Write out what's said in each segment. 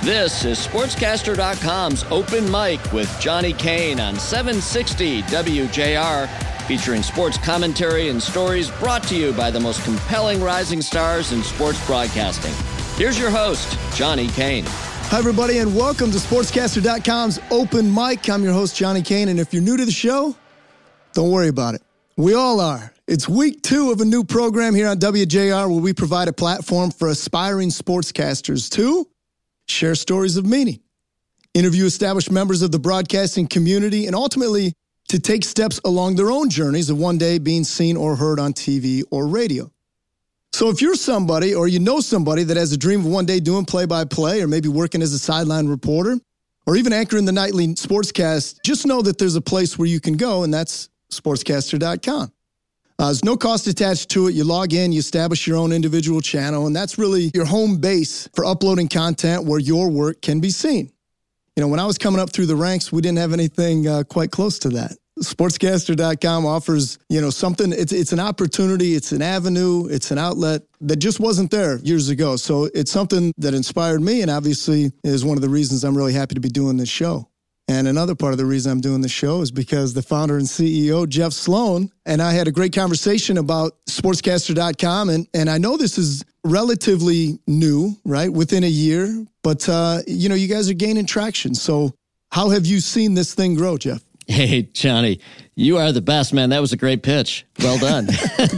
This is Sportscaster.com's Open Mic with Johnny Kane on 760 WJR, featuring sports commentary and stories brought to you by the most compelling rising stars in sports broadcasting. Here's your host, Johnny Kane. Hi, everybody, and welcome to Sportscaster.com's Open Mic. I'm your host, Johnny Kane, and if you're new to the show, don't worry about it. We all are. It's week 2 of a new program here on WJR where we provide a platform for aspiring sportscasters to share stories of meaning, interview established members of the broadcasting community, and ultimately to take steps along their own journeys of one day being seen or heard on TV or radio. So if you're somebody or you know somebody that has a dream of one day doing play-by-play or maybe working as a sideline reporter or even anchoring the nightly sportscast, just know that there's a place where you can go, and that's Sportscaster.com. There's no cost attached to it. You log in, you establish your own individual channel, and that's really your home base for uploading content where your work can be seen. You know, when I was coming up through the ranks, we didn't have anything quite close to that. Sportscaster.com offers, something, it's an opportunity, it's an avenue, it's an outlet that just wasn't there years ago. So it's something that inspired me and obviously is one of the reasons I'm really happy to be doing this show. And another part of the reason I'm doing the show is because the founder and CEO, Jeff Sloan, and I had a great conversation about Sportscaster.com. And I know this is relatively new, right, within a year, but, you guys are gaining traction. So how have you seen this thing grow, Jeff? Hey, Johnny, you are the best, man. That was a great pitch. Well done.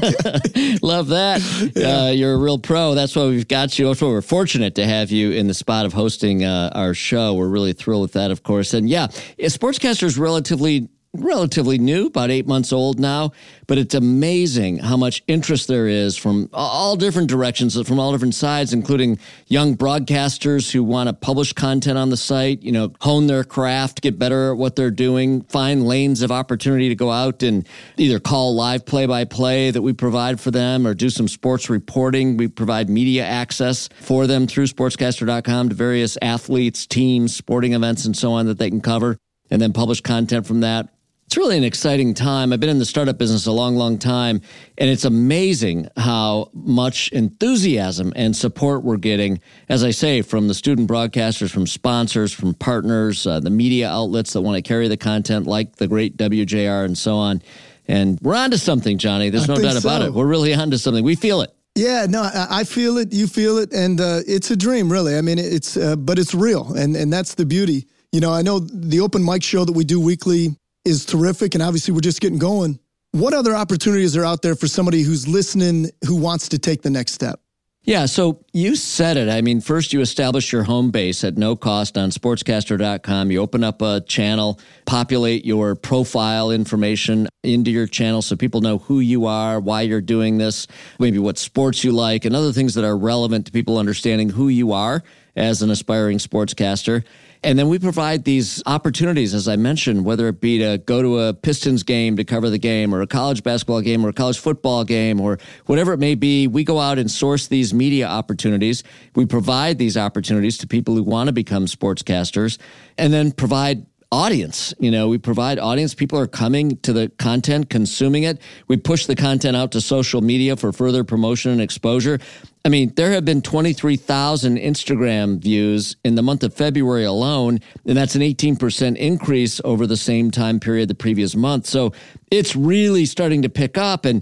Love that. Yeah. You're a real pro. That's why we've got you. That's why we're fortunate to have you in the spot of hosting our show. We're really thrilled with that, of course. And yeah, Sportscaster is relatively new, about 8 months old now, but it's amazing how much interest there is from all different directions, from all different sides, including young broadcasters who want to publish content on the site, hone their craft, get better at what they're doing, find lanes of opportunity to go out and either call live play-by-play that we provide for them or do some sports reporting. We provide media access for them through Sportscaster.com to various athletes, teams, sporting events, and so on that they can cover, and then publish content from that. It's really an exciting time. I've been in the startup business a long, long time, and it's amazing how much enthusiasm and support we're getting, as I say, from the student broadcasters, from sponsors, from partners, the media outlets that want to carry the content like the great WJR and so on. And we're onto something, Johnny. There's no doubt about it. We're really onto something. We feel it. Yeah, no, I feel it. You feel it. And it's a dream, really. I mean, but it's real. And that's the beauty. I know the open mic show that we do weekly is terrific, and obviously we're just getting going. What other opportunities are out there for somebody who's listening, who wants to take the next step? Yeah, so you said it. I mean, first you establish your home base at no cost on Sportscaster.com. You open up a channel, populate your profile information into your channel so people know who you are, why you're doing this, maybe what sports you like, and other things that are relevant to people understanding who you are as an aspiring sportscaster. And then we provide these opportunities, as I mentioned, whether it be to go to a Pistons game to cover the game or a college basketball game or a college football game or whatever it may be. We go out and source these media opportunities. We provide these opportunities to people who want to become sportscasters and then provide audience. We provide audience. People are coming to the content, consuming it. We push the content out to social media for further promotion and exposure. I mean, there have been 23,000 Instagram views in the month of February alone, and that's an 18% increase over the same time period the previous month. So it's really starting to pick up. And,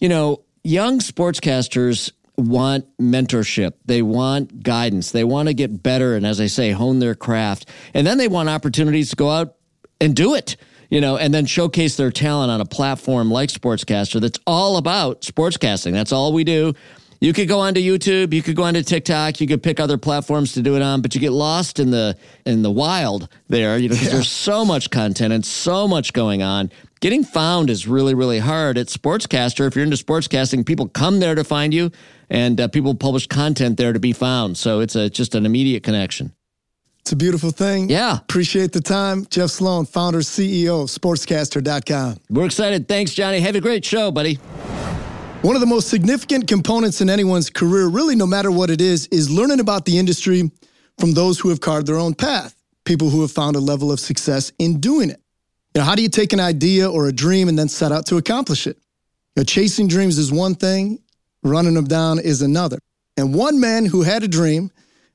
young sportscasters want mentorship. They want guidance. They want to get better and, as I say, hone their craft. And then they want opportunities to go out and do it, and then showcase their talent on a platform like Sportscaster that's all about sportscasting. That's all we do. You could go onto YouTube, you could go onto TikTok, you could pick other platforms to do it on, but you get lost in the wild there, because there's so much content and so much going on. Getting found is really, really hard. At Sportscaster, if you're into sportscasting, people come there to find you, and people publish content there to be found. So it's just an immediate connection. It's a beautiful thing. Yeah. Appreciate the time. Jeff Sloan, founder, CEO of Sportscaster.com. We're excited. Thanks, Johnny. Have a great show, buddy. One of the most significant components in anyone's career, really no matter what it is learning about the industry from those who have carved their own path, people who have found a level of success in doing it. How do you take an idea or a dream and then set out to accomplish it? Chasing dreams is one thing, running them down is another. And one man who had a dream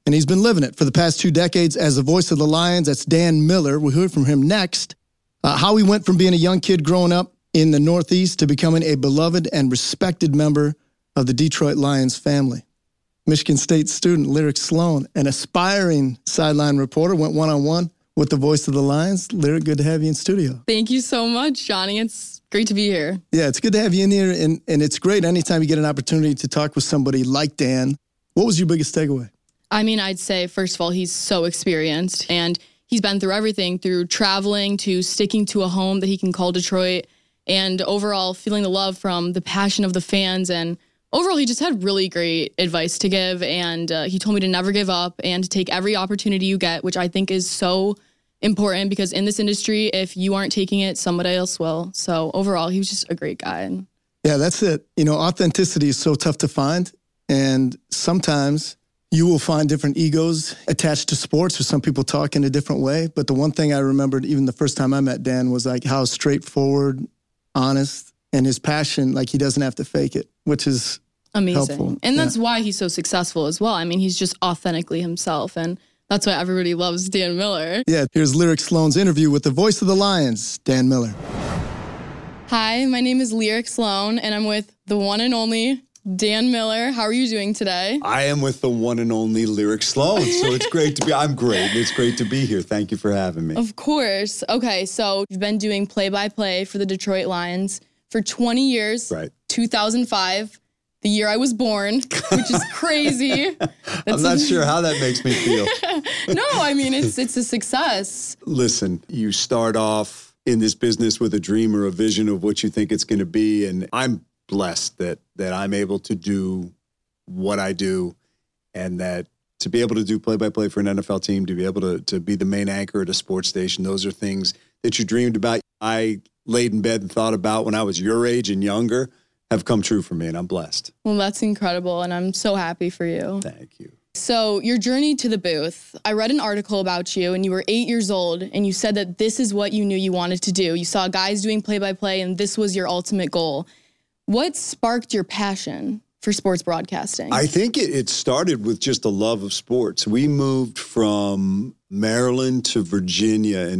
and he's been living it for the past 2 decades as the voice of the Lions. That's Dan Miller. We'll hear from him next. How he went from being a young kid growing up in the Northeast to becoming a beloved and respected member of the Detroit Lions family. Michigan State student Lyric Sloan, an aspiring sideline reporter, went one-on-one with the voice of the Lions. Lyric, good to have you in studio. Thank you so much, Johnny. It's great to be here. Yeah, it's good to have you in here, and it's great anytime you get an opportunity to talk with somebody like Dan. What was your biggest takeaway? I mean, I'd say, first of all, he's so experienced, and he's been through everything, through traveling to sticking to a home that he can call Detroit, and overall feeling the love from the passion of the fans. And overall, he just had really great advice to give, and he told me to never give up and to take every opportunity you get, which I think is so important because in this industry, if you aren't taking it, somebody else will. So overall, he was just a great guy. Yeah, that's it. You know, authenticity is so tough to find, and sometimes you will find different egos attached to sports, or some people talk in a different way. But the one thing I remembered, even the first time I met Dan, was like how straightforward, honest, and his passion, like he doesn't have to fake it, which is amazing. Helpful. And that's why he's so successful as well. I mean, he's just authentically himself, and that's why everybody loves Dan Miller. Yeah, here's Lyric Sloan's interview with the voice of the Lions, Dan Miller. Hi, my name is Lyric Sloan, and I'm with the one and only Dan Miller. How are you doing today? I am with the one and only Lyric Sloan, so it's great to be. I'm great. It's great to be here. Thank you for having me. Of course. Okay, so you've been doing play-by-play for the Detroit Lions for 20 years. Right. 2005, the year I was born, which is crazy. I'm not sure how that makes me feel. No, I mean, it's a success. Listen, you start off in this business with a dream or a vision of what you think it's going to be, and I'm blessed that I'm able to do what I do, and that to be able to do play-by-play for an NFL team, to be able to be the main anchor at a sports station, those are things that you dreamed about. I laid in bed and thought about when I was your age and younger have come true for me, and I'm blessed. Well, that's incredible, and I'm so happy for you. Thank you. So your journey to the booth, I read an article about you, and you were 8 years old, and you said that this is what you knew you wanted to do. You saw guys doing play-by-play, and this was your ultimate goal. What sparked your passion for sports broadcasting? I think it started with just a love of sports. We moved from Maryland to Virginia in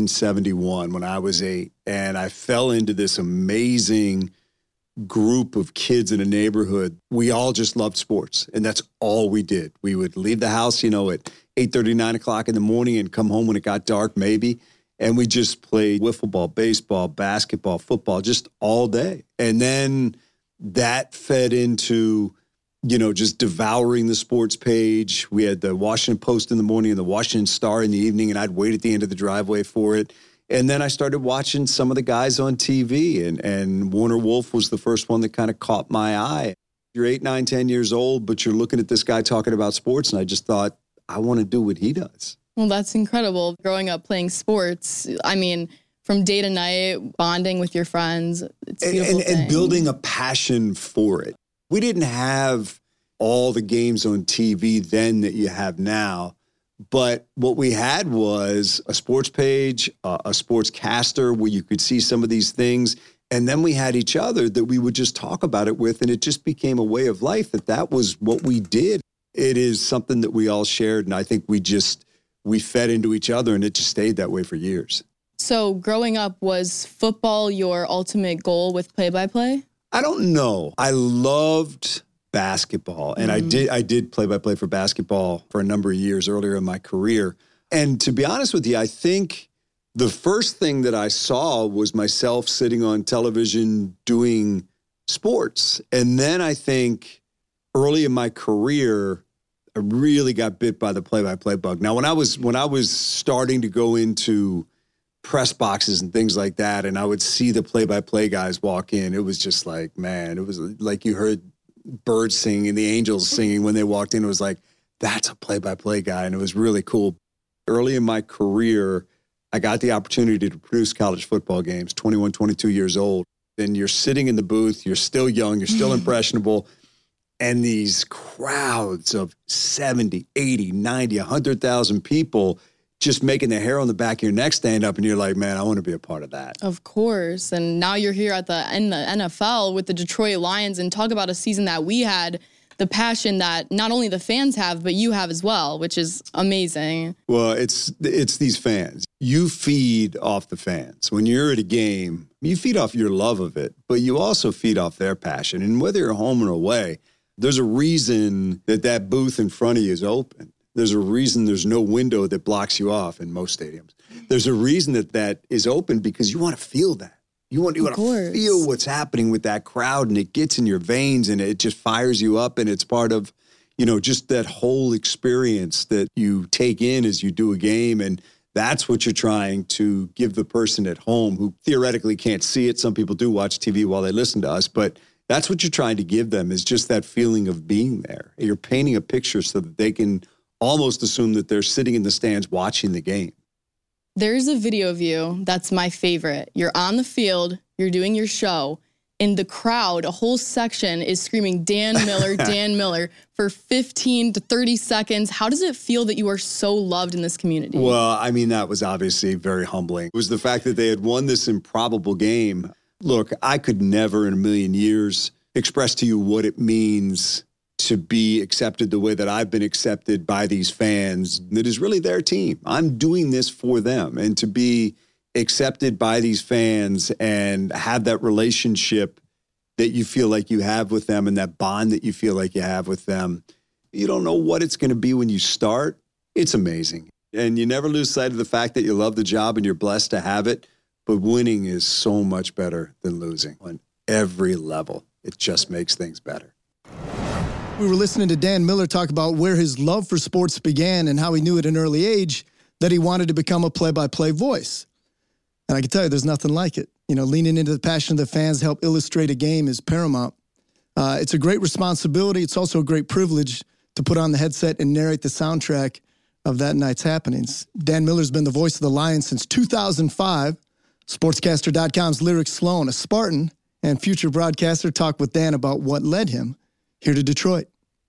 1971 when I was 8, and I fell into this amazing group of kids in a neighborhood. We all just loved sports, and that's all we did. We would leave the house, at 8:30, 9 o'clock in the morning and come home when it got dark, maybe. And we just played wiffle ball, baseball, basketball, football, just all day. And then that fed into, just devouring the sports page. We had the Washington Post in the morning and the Washington Star in the evening, and I'd wait at the end of the driveway for it. And then I started watching some of the guys on TV, and Warner Wolf was the first one that kind of caught my eye. You're 8, 9, 10 years old, but you're looking at this guy talking about sports, and I just thought, I want to do what he does. Well, that's incredible. Growing up playing sports, I mean, from day to night, bonding with your friends, it's a beautiful thing. And building a passion for it. We didn't have all the games on TV then that you have now, but what we had was a sports page, a sportscaster where you could see some of these things, and then we had each other that we would just talk about it with, and it just became a way of life that was what we did. It is something that we all shared, and I think we fed into each other, and it just stayed that way for years. So growing up, was football your ultimate goal with play-by-play? I don't know. I loved basketball, and I did play-by-play for basketball for a number of years earlier in my career. And to be honest with you, I think the first thing that I saw was myself sitting on television doing sports. And then I think early in my career, I really got bit by the play-by-play bug. Now, when I was starting to go into press boxes and things like that, and I would see the play-by-play guys walk in, it was just like, man, it was like you heard birds singing and the angels singing when they walked in. It was like, that's a play-by-play guy, and it was really cool. Early in my career, I got the opportunity to produce college football games, 21, 22 years old. And you're sitting in the booth, you're still young, you're still impressionable. And these crowds of 70, 80, 90, 100,000 people just making the hair on the back of your neck stand up. And you're like, man, I want to be a part of that. Of course. And now you're here in the NFL with the Detroit Lions, and talk about a season that we had the passion that not only the fans have, but you have as well, which is amazing. Well, it's these fans. You feed off the fans. When you're at a game, you feed off your love of it, but you also feed off their passion. And whether you're home or away, there's a reason that booth in front of you is open. There's a reason there's no window that blocks you off in most stadiums. There's a reason that is open because you want to feel that. You want to feel what's happening with that crowd, and it gets in your veins, and it just fires you up, and it's part of, just that whole experience that you take in as you do a game, and that's what you're trying to give the person at home who theoretically can't see it. Some people do watch TV while they listen to us, but that's what you're trying to give them is just that feeling of being there. You're painting a picture so that they can almost assume that they're sitting in the stands watching the game. There's a video of you that's my favorite. You're on the field, you're doing your show, and the crowd, a whole section, is screaming, Dan Miller, Dan Miller, for 15 to 30 seconds. How does it feel that you are so loved in this community? Well, I mean, that was obviously very humbling. It was the fact that they had won this improbable game. Look, I could never in a million years express to you what it means to be accepted the way that I've been accepted by these fans. That is really their team. I'm doing this for them. And to be accepted by these fans and have that relationship that you feel like you have with them and that bond that you feel like you have with them, you don't know what it's going to be when you start. It's amazing. And you never lose sight of the fact that you love the job and you're blessed to have it. But winning is so much better than losing on every level. It just makes things better. We were listening to Dan Miller talk about where his love for sports began and how he knew at an early age that he wanted to become a play-by-play voice. And I can tell you there's nothing like it. Leaning into the passion of the fans to help illustrate a game is paramount. It's a great responsibility. It's also a great privilege to put on the headset and narrate the soundtrack of that night's happenings. Dan Miller's been the voice of the Lions since 2005. Sportscaster.com's Lyric Sloan, a Spartan and future broadcaster, talk with Dan about what led him here to Detroit.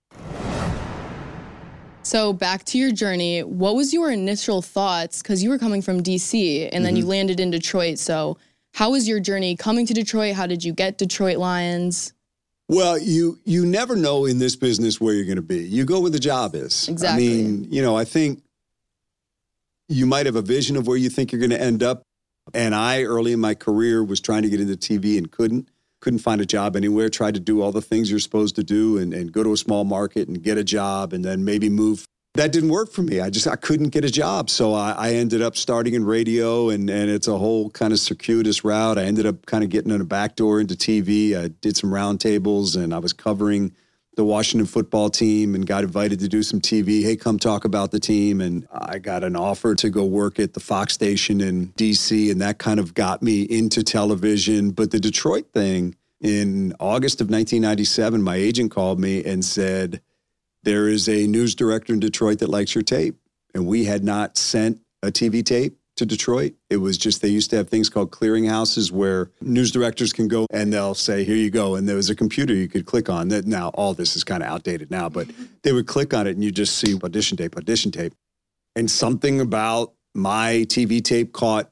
So back to your journey, what was your initial thoughts? Because you were coming from D.C. and then you landed in Detroit. So how was your journey coming to Detroit? How did you get Detroit Lions? Well, you never know in this business where you're going to be. You go where the job is. Exactly. I mean, I think you might have a vision of where you think you're going to end up. And I, early in my career, was trying to get into TV and couldn't find a job anywhere, tried to do all the things you're supposed to do and go to a small market and get a job and then maybe move. That didn't work for me. I couldn't get a job. So I ended up starting in radio and it's a whole kind of circuitous route. I ended up kind of getting in a back door into TV. I did some roundtables and I was covering the Washington football team and got invited to do some TV. Hey, come talk about the team. And I got an offer to go work at the Fox station in DC, and that kind of got me into television. But the Detroit thing, in August of 1997, my agent called me and said, there is a news director in Detroit that likes your tape. And we had not sent a TV tape to Detroit. It was just, they used to have things called clearinghouses where news directors can go and they'll say, here you go. And there was a computer you could click on. That now, all this is kind of outdated now, but they would click on it and you just see audition tape. And something about my TV tape caught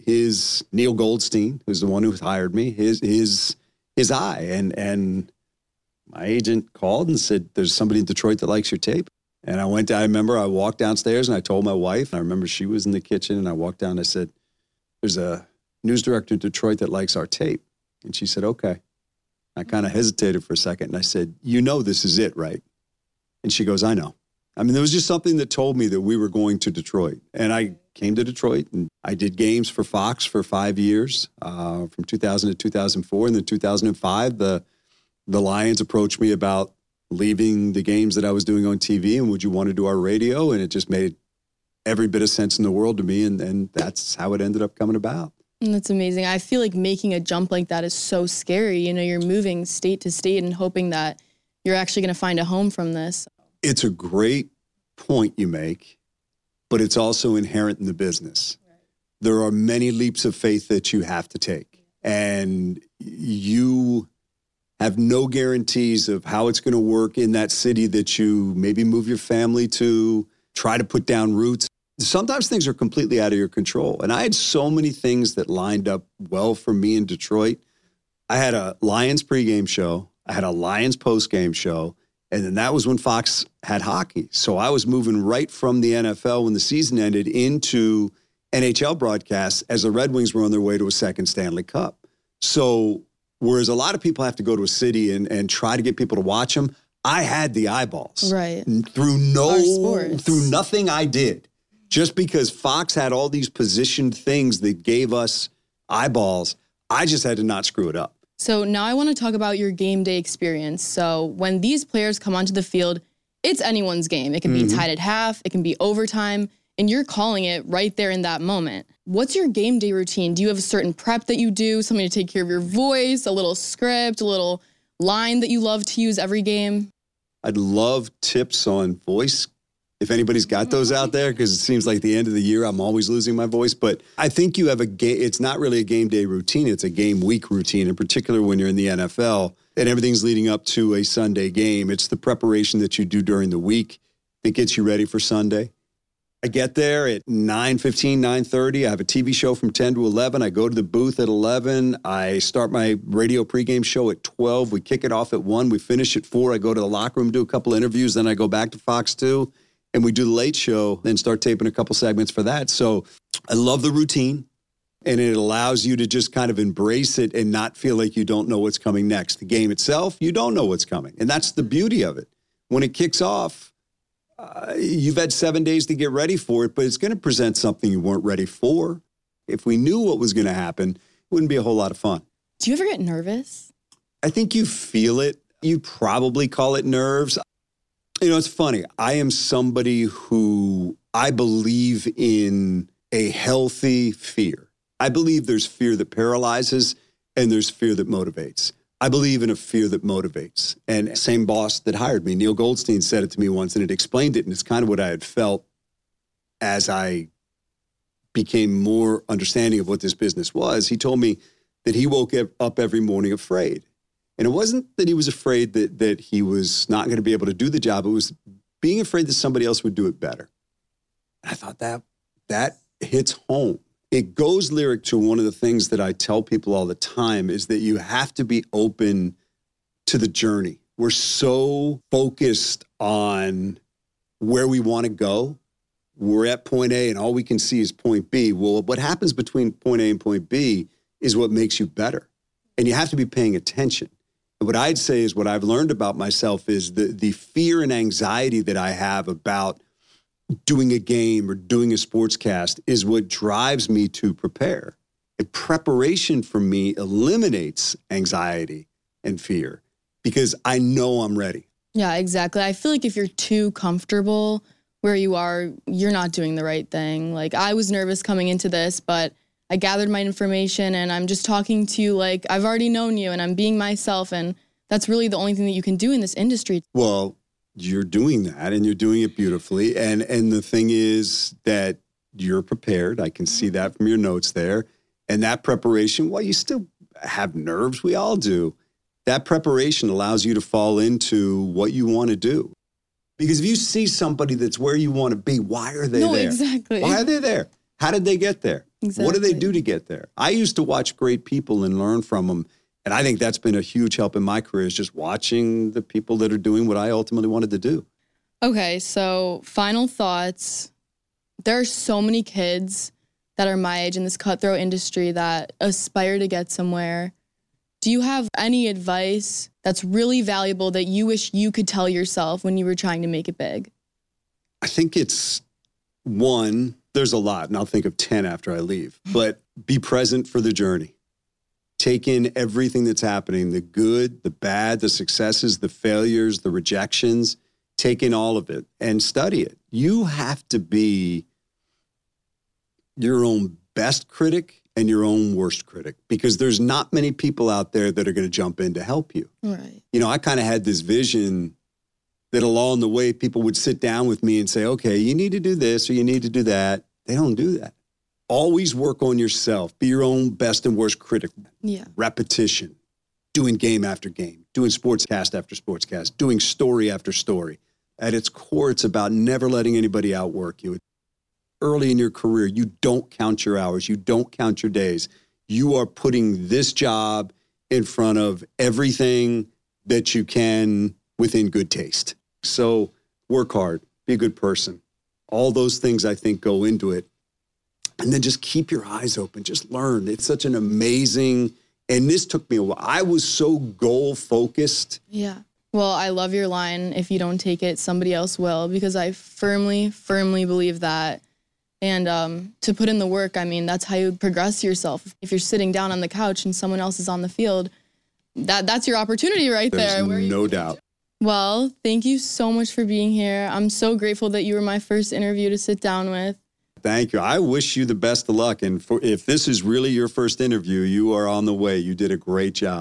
Neil Goldstein, who's the one who hired me, his eye. And my agent called and said, there's somebody in Detroit that likes your tape. And I remember I walked downstairs and I told my wife, and I remember she was in the kitchen, and I walked down and I said, there's a news director in Detroit that likes our tape. And she said, okay. I kind of hesitated for a second and I said, this is it, right? And she goes, I know. I mean, there was just something that told me that we were going to Detroit. And I came to Detroit and I did games for Fox for 5 years, from 2000 to 2004. And then 2005, the Lions approached me about leaving the games that I was doing on TV and would you want to do our radio? And it just made every bit of sense in the world to me. And that's how it ended up coming about. That's amazing. I feel like making a jump like that is so scary. You're moving state to state and hoping that you're actually going to find a home from this. It's a great point you make, but it's also inherent in the business. Right. There are many leaps of faith that you have to take. And you have no guarantees of how it's going to work in that city that you maybe move your family to, try to put down roots. Sometimes things are completely out of your control. And I had so many things that lined up well for me in Detroit. I had a Lions pregame show. I had a Lions postgame show. And then that was when Fox had hockey. So I was moving right from the NFL when the season ended into NHL broadcasts as the Red Wings were on their way to a second Stanley Cup. So whereas a lot of people have to go to a city and try to get people to watch them, I had the eyeballs. Right. Through nothing I did. Just because Fox had all these positioned things that gave us eyeballs, I just had to not screw it up. So now I want to talk about your game day experience. So when these players come onto the field, it's anyone's game. It can be tied at half, it can be overtime, and you're calling it right there in that moment. What's your game day routine? Do you have a certain prep that you do, something to take care of your voice, a little script, a little line that you love to use every game? I'd love tips on voice, if anybody's got those out there, because it seems like the end of the year, I'm always losing my voice. But I think you have it's not really a game day routine. It's a game week routine, in particular when you're in the NFL and everything's leading up to a Sunday game. It's the preparation that you do during the week that gets you ready for Sunday. I get there at 9:15, 9:30. I have a TV show from 10 to 11. I go to the booth at 11. I start my radio pregame show at 12. We kick it off at 1. We finish at 4. I go to the locker room, do a couple interviews. Then I go back to Fox 2. And we do the late show and start taping a couple segments for that. So I love the routine, and it allows you to just kind of embrace it and not feel like you don't know what's coming next. The game itself, you don't know what's coming. And that's the beauty of it. When it kicks off, you've had 7 days to get ready for it, but it's going to present something you weren't ready for. If we knew what was going to happen, it wouldn't be a whole lot of fun. Do you ever get nervous? I think you feel it. You probably call it nerves. You know, it's funny. I am somebody who I believe in a healthy fear. I believe there's fear that paralyzes and there's fear that motivates. I believe in a fear that motivates. And same boss that hired me, Neil Goldstein, said it to me once and it explained it. And it's kind of what I had felt as I became more understanding of what this business was. He told me that he woke up every morning afraid. And it wasn't that he was afraid that he was not going to be able to do the job. It was being afraid that somebody else would do it better. And I thought that hits home. It goes lyric to one of the things that I tell people all the time is that you have to be open to the journey. We're so focused on where we want to go. We're at point A and all we can see is point B. Well, what happens between point A and point B is what makes you better. And you have to be paying attention. And what I'd say is what I've learned about myself is the fear and anxiety that I have about doing a game or doing a sportscast is what drives me to prepare. And preparation for me eliminates anxiety and fear because I know I'm ready. Yeah, exactly. I feel like if you're too comfortable where you are, you're not doing the right thing. Like I was nervous coming into this, but I gathered my information and I'm just talking to you like I've already known you and I'm being myself. And that's really the only thing that you can do in this industry. Well, you're doing that and you're doing it beautifully. And the thing is that you're prepared. I can see that from your notes there. And that preparation, well, you still have nerves. We all do. That preparation allows you to fall into what you want to do. Because if you see somebody that's where you want to be, why are they there? No, exactly. Why are they there? How did they get there? Exactly. What do they do to get there? I used to watch great people and learn from them. And I think that's been a huge help in my career is just watching the people that are doing what I ultimately wanted to do. Okay, so final thoughts. There are so many kids that are my age in this cutthroat industry that aspire to get somewhere. Do you have any advice that's really valuable that you wish you could tell yourself when you were trying to make it big? I think it's one, there's a lot, and I'll think of 10 after I leave, but be present for the journey. Take in everything that's happening, the good, the bad, the successes, the failures, the rejections. Take in all of it and study it. You have to be your own best critic and your own worst critic because there's not many people out there that are going to jump in to help you. Right. You know, I kind of had this vision that along the way, people would sit down with me and say, okay, you need to do this or you need to do that. They don't do that. Always work on yourself. Be your own best and worst critic. Yeah. Repetition, doing game after game, doing sportscast after sportscast, doing story after story. At its core, it's about never letting anybody outwork you. Early in your career, you don't count your hours. You don't count your days. You are putting this job in front of everything that you can within good taste. So work hard, be a good person. All those things I think go into it. And then just keep your eyes open, just learn. It's such an amazing, and this took me a while. I was so goal focused. Yeah. Well, I love your line, if you don't take it, somebody else will, because I firmly, firmly believe that. And to put in the work, I mean, that's how you progress yourself. If you're sitting down on the couch and someone else is on the field, that's your opportunity right there. There's no doubt. Well, thank you so much for being here. I'm so grateful that you were my first interview to sit down with. Thank you. I wish you the best of luck. And if this is really your first interview, you are on the way. You did a great job.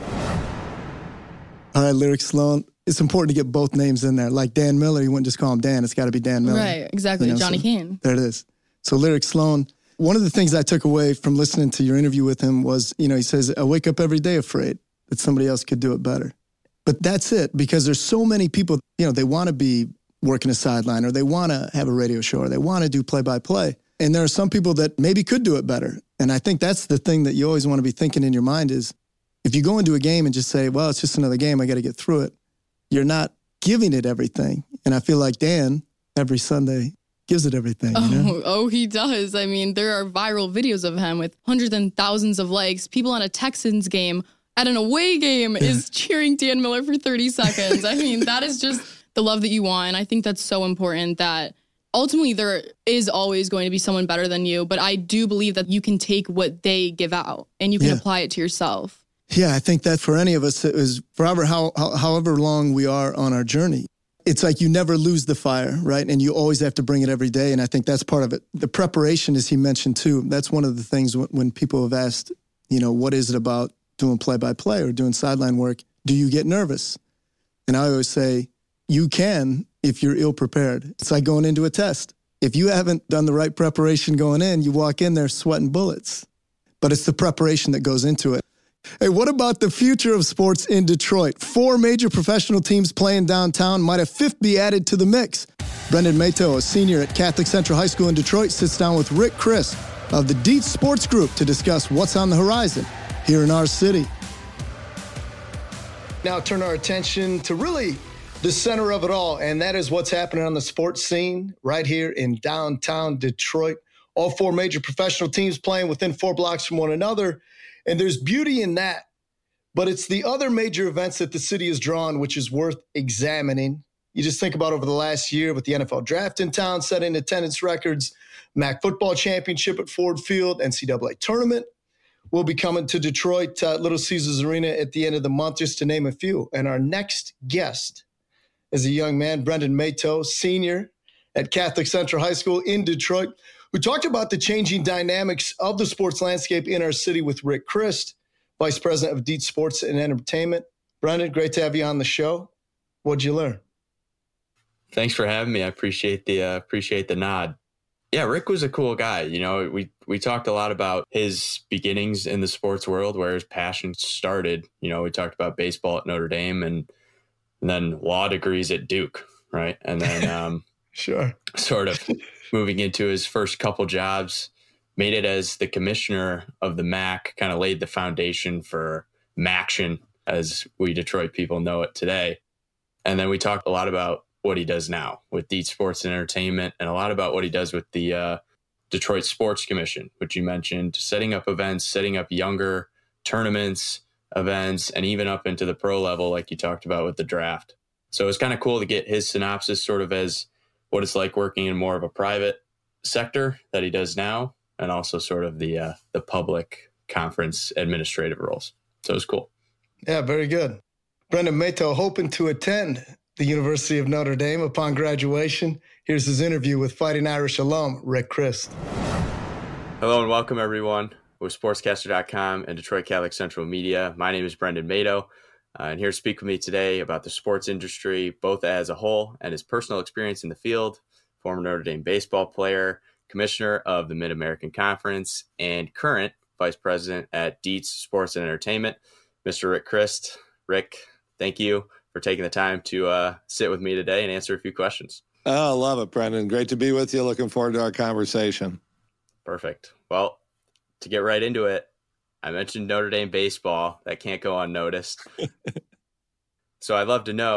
All right, Lyric Sloan. It's important to get both names in there. Like Dan Miller, you wouldn't just call him Dan. It's got to be Dan Miller. Right, exactly. Johnny Kane. There it is. So Lyric Sloan, one of the things I took away from listening to your interview with him was, he says, I wake up every day afraid that somebody else could do it better. But that's it, because there's so many people, they want to be working a sideline, or they want to have a radio show, or they want to do play-by-play. And there are some people that maybe could do it better. And I think that's the thing that you always want to be thinking in your mind is, if you go into a game and just say, well, it's just another game, I got to get through it, you're not giving it everything. And I feel like Dan, every Sunday, gives it everything. Oh, he does. I mean, there are viral videos of him with hundreds and thousands of likes. People on a Texans game, at an away game, is cheering Dan Miller for 30 seconds. I mean, that is just the love that you want. And I think that's so important that ultimately there is always going to be someone better than you. But I do believe that you can take what they give out and you can apply it to yourself. Yeah, I think that for any of us, it was forever, however long we are on our journey. It's like you never lose the fire, right? And you always have to bring it every day. And I think that's part of it. The preparation, as he mentioned too, that's one of the things when people have asked, what is it about doing play-by-play or doing sideline work? Do you get nervous? And I always say, you can if you're ill-prepared. It's like going into a test. If you haven't done the right preparation going in, you walk in there sweating bullets. But it's the preparation that goes into it. Hey, what about the future of sports in Detroit? 4 major professional teams playing downtown. Might a 5th be added to the mix? Brendan Mato, a senior at Catholic Central High School in Detroit, sits down with Rick Christ of the Dietz Sports Group to discuss what's on the horizon here in our city. Now turn our attention to really the center of it all, and that is what's happening on the sports scene right here in downtown Detroit. All 4 major professional teams playing within 4 blocks from one another. And there's beauty in that, but it's the other major events that the city has drawn, which is worth examining. You just think about over the last year with the NFL draft in town, setting attendance records, MAC football championship at Ford Field, NCAA tournament will be coming to Detroit, Little Caesars Arena at the end of the month, just to name a few. And our next guest is a young man, Brendan Mato, senior at Catholic Central High School in Detroit. We talked about the changing dynamics of the sports landscape in our city with Rick Christ, Vice President of Dietz Sports and Entertainment. Brendan, great to have you on the show. What'd you learn? Thanks for having me. I appreciate the nod. Yeah, Rick was a cool guy. We talked a lot about his beginnings in the sports world, where his passion started. We talked about baseball at Notre Dame and then law degrees at Duke, right? And then sure, sort of moving into his first couple jobs, made it as the commissioner of the MAC, kind of laid the foundation for MACtion as we Detroit people know it today. And then we talked a lot about what he does now with Dietz Sports and Entertainment, and a lot about what he does with the Detroit Sports Commission, which you mentioned, setting up events, setting up younger tournaments, events, and even up into the pro level, like you talked about with the draft. So it's kind of cool to get his synopsis sort of as what it's like working in more of a private sector that he does now, and also sort of the public conference administrative roles. So it's cool. Yeah, very good. Brendan Mato hoping to attend the University of Notre Dame upon graduation. Here's his interview with Fighting Irish alum Rick Christ. Hello and welcome everyone with Sportscaster.com and Detroit Catholic Central Media. My name is Brendan Mato, and here to speak with me today about the sports industry, both as a whole and his personal experience in the field. Former Notre Dame baseball player, commissioner of the Mid-American Conference, and current vice president at Dietz Sports and Entertainment, Mr. Rick Christ. Rick, thank you for taking the time to sit with me today and answer a few questions. Oh, I love it, Brendan. Great to be with you. Looking forward to our conversation. Perfect. Well, to get right into it, I mentioned Notre Dame baseball. That can't go unnoticed. So I'd love to know,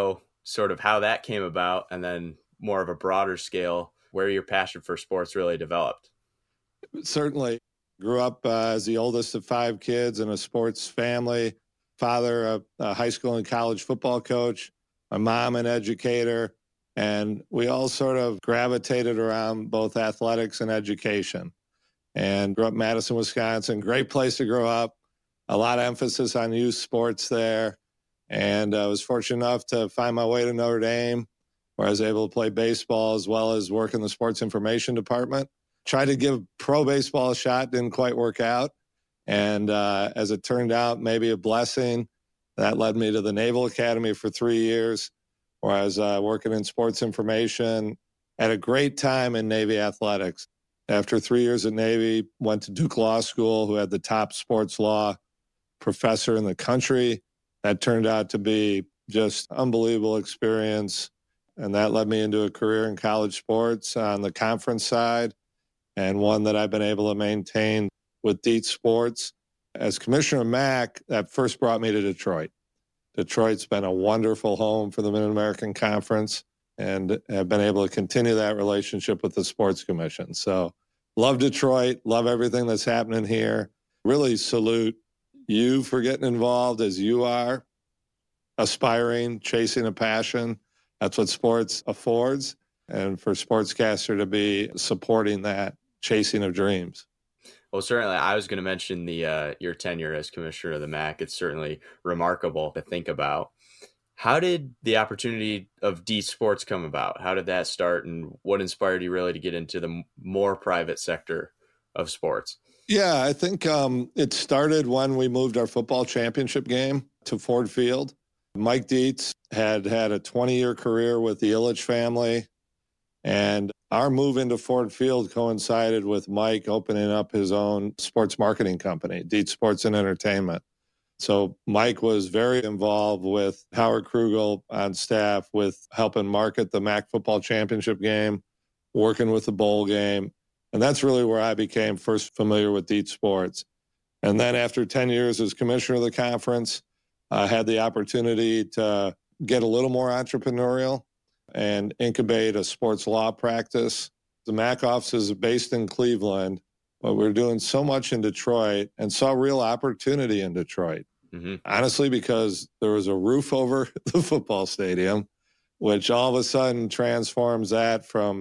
sort of how that came about, and then more of a broader scale, where your passion for sports really developed. Certainly. Grew up as the oldest of 5 kids in a sports family. Father, a high school and college football coach. My mom, an educator. And we all sort of gravitated around both athletics and education. And grew up in Madison, Wisconsin. Great place to grow up. A lot of emphasis on youth sports there. And I was fortunate enough to find my way to Notre Dame, where I was able to play baseball as well as work in the sports information department. Tried to give pro baseball a shot, didn't quite work out. And as it turned out, maybe a blessing, that led me to the Naval Academy for 3 years, where I was working in sports information. Had a great time in Navy athletics. After 3 years at Navy, went to Duke Law School, who had the top sports law professor in the country. That turned out to be just unbelievable experience. And that led me into a career in college sports on the conference side, and one that I've been able to maintain with Dietz Sports. As commissioner of MAC, that first brought me to Detroit. Detroit's been a wonderful home for the Mid-American Conference, and have been able to continue that relationship with the Sports Commission. So love Detroit, love everything that's happening here. Really salute you for getting involved as you are, aspiring, chasing a passion. That's what sports affords. And for Sportscaster to be supporting that chasing of dreams. Well, certainly, I was going to mention the your tenure as commissioner of the MAC. It's certainly remarkable to think about. How did the opportunity of Dietz Sports come about? How did that start, and what inspired you really to get into the more private sector of sports? Yeah, I think it started when we moved our football championship game to Ford Field. Mike Dietz had a 20-year career with the Ilitch family, and our move into Ford Field coincided with Mike opening up his own sports marketing company, Dietz Sports and Entertainment. So Mike was very involved with Howard Krugel on staff with helping market the MAC football championship game, working with the bowl game. And that's really where I became first familiar with Dietz Sports. And then after 10 years as commissioner of the conference, I had the opportunity to get a little more entrepreneurial and incubate a sports law practice. The MAC office is based in Cleveland, but we're doing so much in Detroit and saw real opportunity in Detroit. Mm-hmm. Honestly, because there was a roof over the football stadium, which all of a sudden transforms that from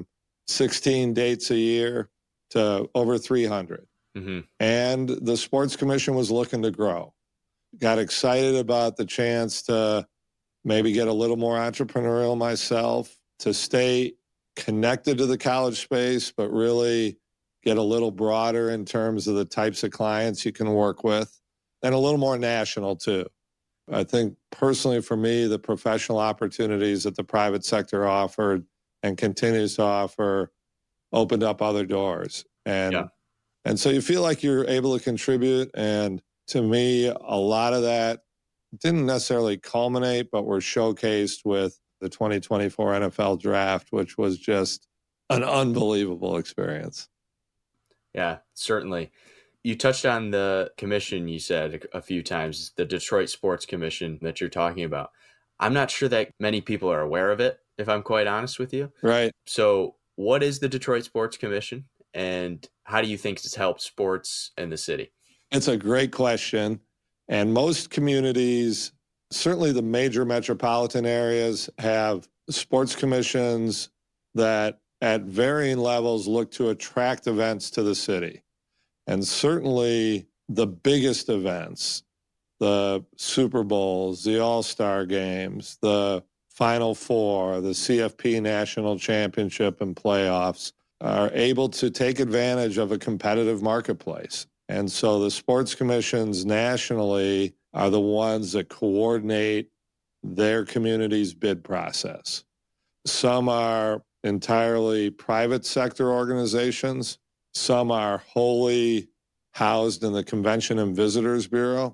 16 dates a year to over 300. Mm-hmm. And the Sports Commission was looking to grow. Got excited about the chance to maybe get a little more entrepreneurial myself, to stay connected to the college space, but really get a little broader in terms of the types of clients you can work with, and a little more national too. I think personally for me, the professional opportunities that the private sector offered and continues to offer opened up other doors. And so you feel like you're able to contribute. And to me, a lot of that didn't necessarily culminate, but were showcased with the 2024 NFL draft, which was just an unbelievable experience. Yeah, certainly. You touched on the commission, you said a few times, the Detroit Sports Commission that you're talking about. I'm not sure that many people are aware of it, if I'm quite honest with you. Right. So what is the Detroit Sports Commission, and how do you think it's helped sports in the city? It's a great question. And most communities, certainly the major metropolitan areas, have sports commissions that at varying levels look to attract events to the city. And certainly the biggest events, the Super Bowls, the All-Star games, the Final Four, the CFP National Championship and playoffs, are able to take advantage of a competitive marketplace. And so the sports commissions nationally are the ones that coordinate their community's bid process. Some are entirely private sector organizations. Some are wholly housed in the Convention and Visitors Bureau.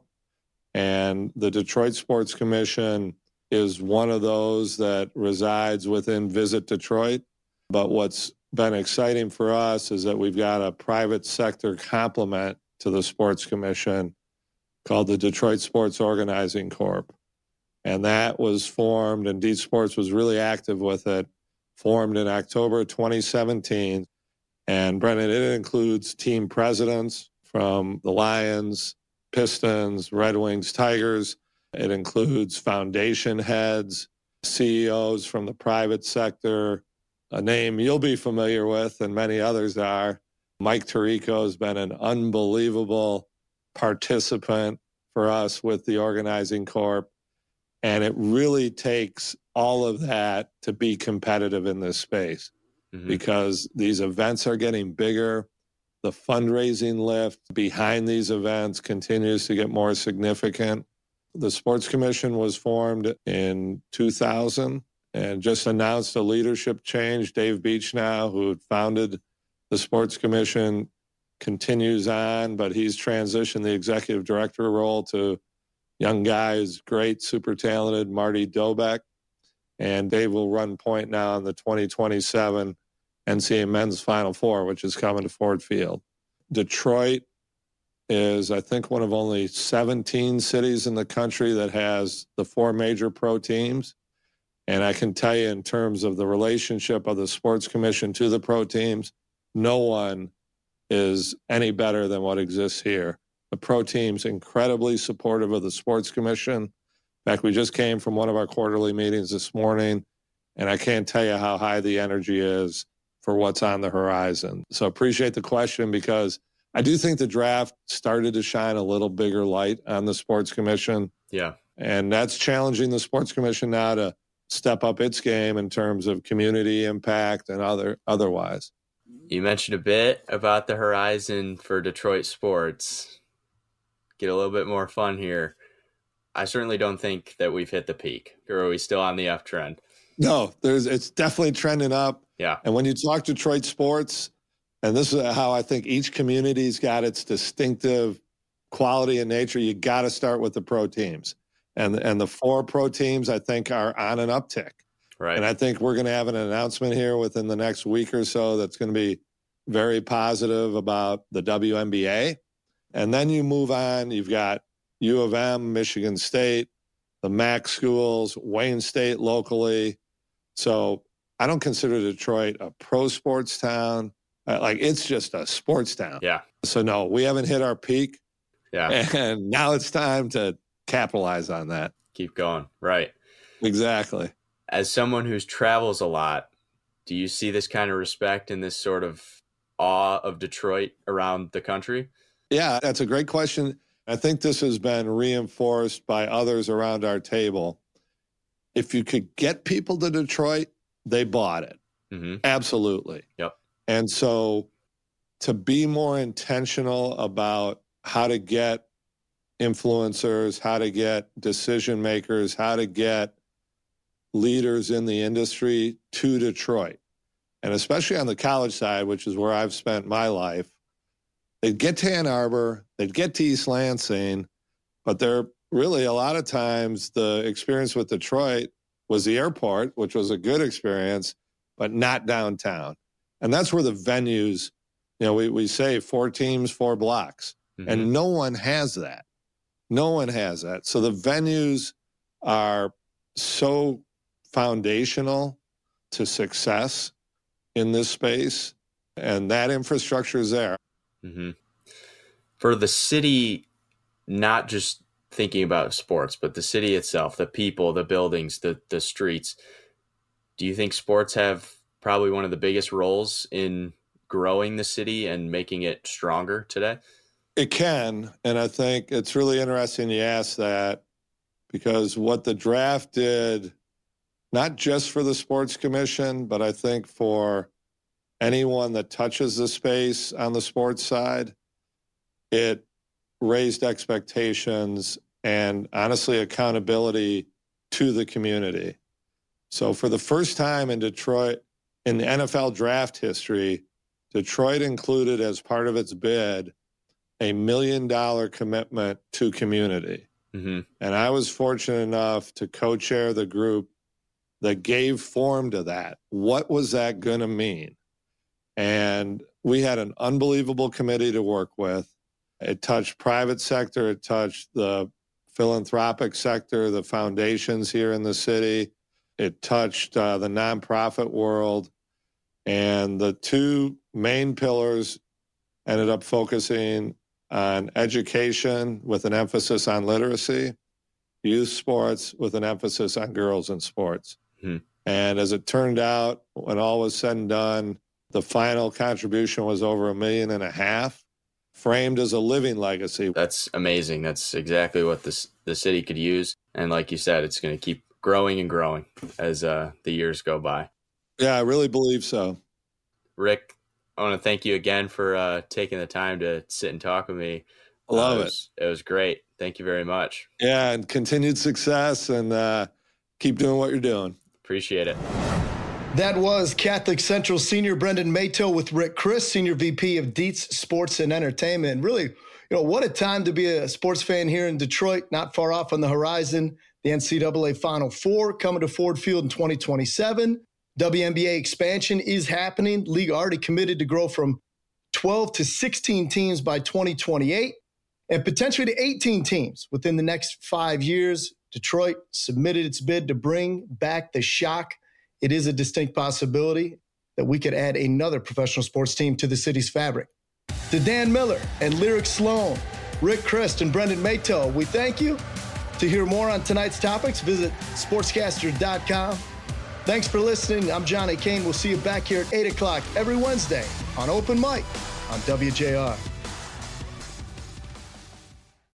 And the Detroit Sports Commission is one of those that resides within Visit Detroit. But what's been exciting for us is that we've got a private sector complement to the Sports Commission called the Detroit Sports Organizing Corp. And that was formed, and Dietz Sports was really active with it, formed in October 2017. And Brennan, it includes team presidents from the Lions, Pistons, Red Wings, Tigers. It includes foundation heads, CEOs from the private sector, a name you'll be familiar with and many others are. Mike Tirico has been an unbelievable participant for us with the organizing corp. And it really takes all of that to be competitive in this space because these events are getting bigger. The fundraising lift behind these events continues to get more significant. The Sports Commission was formed in 2000 and just announced a leadership change. Dave Beach now, who had founded the Sports Commission, continues on, but he's transitioned the executive director role to young guy who's great, super talented, Marty Dobeck. And Dave will run point now in the 2027 NCAA Men's Final Four, which is coming to Ford Field. Detroit is, I think, one of only 17 cities in the country that has the 4 major pro teams. And I can tell you, in terms of the relationship of the Sports Commission to the pro teams, no one is any better than what exists here. The pro team's incredibly supportive of the Sports Commission. In fact, we just came from one of our quarterly meetings this morning, and I can't tell you how high the energy is for what's on the horizon. So appreciate the question, because I do think the draft started to shine a little bigger light on the Sports Commission. Yeah. And that's challenging the Sports Commission now to step up its game in terms of community impact and otherwise. You mentioned a bit about the horizon for Detroit sports. Get a little bit more fun here. I certainly don't think that we've hit the peak. Or are we still on the uptrend? No, it's definitely trending up. Yeah. And when you talk Detroit sports, and this is how I think each community's got its distinctive quality and nature, you got to start with the pro teams. And the 4 pro teams, I think, are on an uptick. Right. And I think we're going to have an announcement here within the next week or so that's going to be very positive about the WNBA. And then you move on. You've got U of M, Michigan State, the MAC schools, Wayne State locally. So I don't consider Detroit a pro sports town. It's just a sports town. Yeah. So no, we haven't hit our peak. Yeah. And now it's time to capitalize on that. Keep going. Right. Exactly. As someone who travels a lot, do you see this kind of respect and this sort of awe of Detroit around the country? Yeah, that's a great question. I think this has been reinforced by others around our table. If you could get people to Detroit, they bought it. Mm-hmm. Absolutely. Yep. And so to be more intentional about how to get influencers, how to get decision makers, how to get leaders in the industry to Detroit, and especially on the college side, which is where I've spent my life, they'd get to Ann Arbor, they'd get to East Lansing, but they're really, a lot of times the experience with Detroit was the airport, which was a good experience, but not downtown. And that's where the venues, we say 4 teams, 4 blocks, and no one has that. No one has that. So the venues are so foundational to success in this space, and that infrastructure is there. Mm-hmm. For the city, not just thinking about sports, but the city itself, the people, the buildings, the streets, do you think sports have probably one of the biggest roles in growing the city and making it stronger today? It can, and I think it's really interesting you ask that, because what the draft did, not just for the Sports Commission, but I think for anyone that touches the space on the sports side, it raised expectations and honestly accountability to the community. So for the first time in Detroit, in the NFL draft history, Detroit included as part of its bid $1 million commitment to community. Mm-hmm. And I was fortunate enough to co-chair the group that gave form to that. What was that going to mean? And we had an unbelievable committee to work with. It touched private sector. It touched the philanthropic sector, the foundations here in the city. It touched the nonprofit world. And the two main pillars ended up focusing on education with an emphasis on literacy, youth sports with an emphasis on girls in sports. And as it turned out, when all was said and done, the final contribution was over $1.5 million, framed as a living legacy. That's amazing. That's exactly what the city could use. And like you said, it's going to keep growing and growing as the years go by. Yeah, I really believe so. Rick, I want to thank you again for taking the time to sit and talk with me. Love it. It was great. Thank you very much. Yeah, and continued success, and keep doing what you're doing. Appreciate it. That was Catholic Central Senior Brendan Mato with Rick Chris, Senior VP of Dietz Sports and Entertainment. And really, what a time to be a sports fan here in Detroit, not far off on the horizon. The NCAA Final Four coming to Ford Field in 2027. WNBA expansion is happening. League already committed to grow from 12 to 16 teams by 2028 and potentially to 18 teams within the next 5 years. Detroit submitted its bid to bring back the Shock. It is a distinct possibility that we could add another professional sports team to the city's fabric. To Dan Miller and Lyric Sloan, Rick Christ and Brendan Mato, we thank you. To hear more on tonight's topics, visit sportscaster.com. Thanks for listening. I'm Johnny Kane. We'll see you back here at 8 o'clock every Wednesday on Open Mic on WJR.